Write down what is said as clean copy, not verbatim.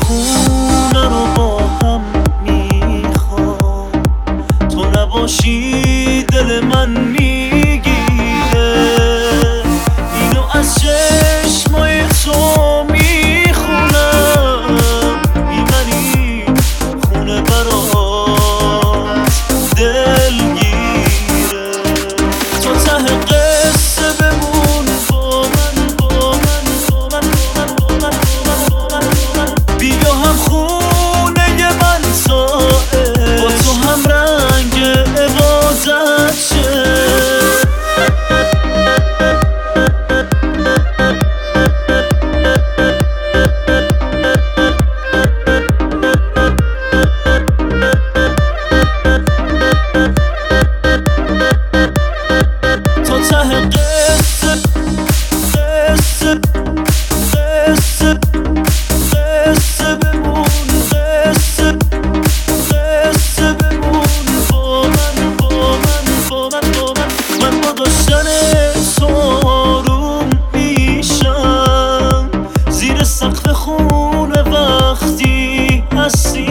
خونه رو با هم میخوام، تو نباشی دل من میگیره، اینو از چشمای تو میخونم، میبری خونه برات دلگیره. تو ته قصه بمون با من، بیا هم خونه من ساعت، با تو هم رنگ عبادت شه. تو ته قصه بمون، قصه بمون با من، من با داشتن تو آروم میشم، زیر سقف خونه وقتی هستی